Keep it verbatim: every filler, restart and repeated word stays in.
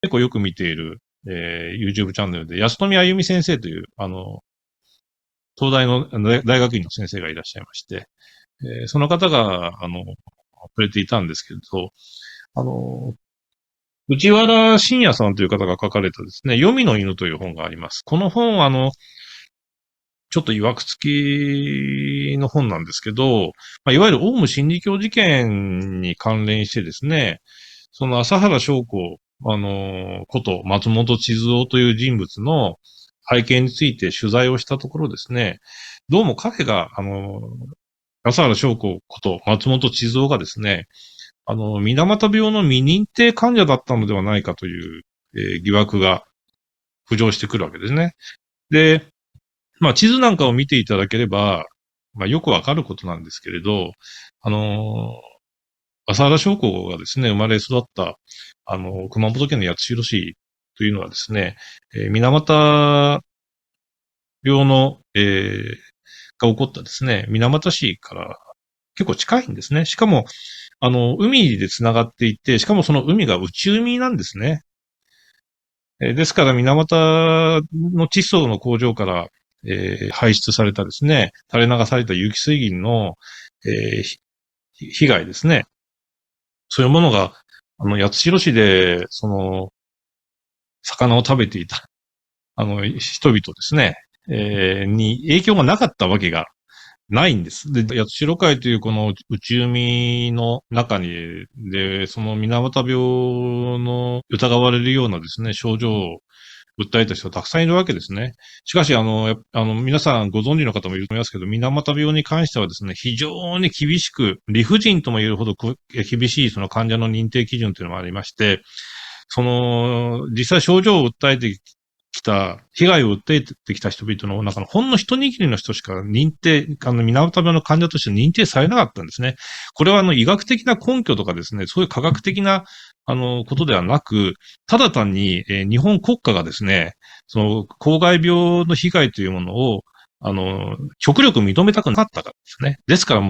結構よく見ている、えー、YouTube チャンネルで、安富あゆみ先生という、あの、東大の大学院の先生がいらっしゃいまして、えー、その方が、あの、くれていたんですけれど、あの、内原信也さんという方が書かれたですね、黄泉の犬という本があります。この本、あの、ちょっと曰く付きの本なんですけど、まあ、いわゆるオウム真理教事件に関連してですね、その朝原将子、あの、こと松本千鶴夫という人物の背景について取材をしたところですね、どうも彼が、あの、朝原将子こと松本千鶴夫がですね、あの、水俣病の未認定患者だったのではないかという、えー疑惑が浮上してくるわけですね。で、まあ、地図なんかを見ていただければ、まあ、よくわかることなんですけれど、あのー朝原将子がですね、生まれ育った、あのー熊本県の八代市というのはですね、えー水俣病の、えーが起こったですね、水俣市から結構近いんですね。しかも、あの、海で繋がっていて、しかもその海が内海なんですね。えーですから、水俣の窒素の工場から、えー排出されたですね、垂れ流された有機水銀の、えーひ被害ですね。そういうものが、あの、八代市で、その、魚を食べていた、あの、人々ですね、えーに影響がなかったわけがないんです。で、八代海というこの内海の中に、で、その水俣病の疑われるようなですね、症状を訴えた人がたくさんいるわけですね。しかし、あの、やあの、皆さんご存知の方もいると思いますけど、水俣病に関してはですね、非常に厳しく、理不尽とも言えるほどく厳しいその患者の認定基準というのもありまして、その、実際症状を訴えてきた、被害を訴えてきた人々の中のほんの一握りの人しか認定、あの、水俣病の患者として認定されなかったんですね。これはあの、医学的な根拠とかですね、そういう科学的な、あの、ことではなく、ただ単に、えー日本国家がですね、その、公害病の被害というものを、あの、極力認めたくなかったからですね。ですからもう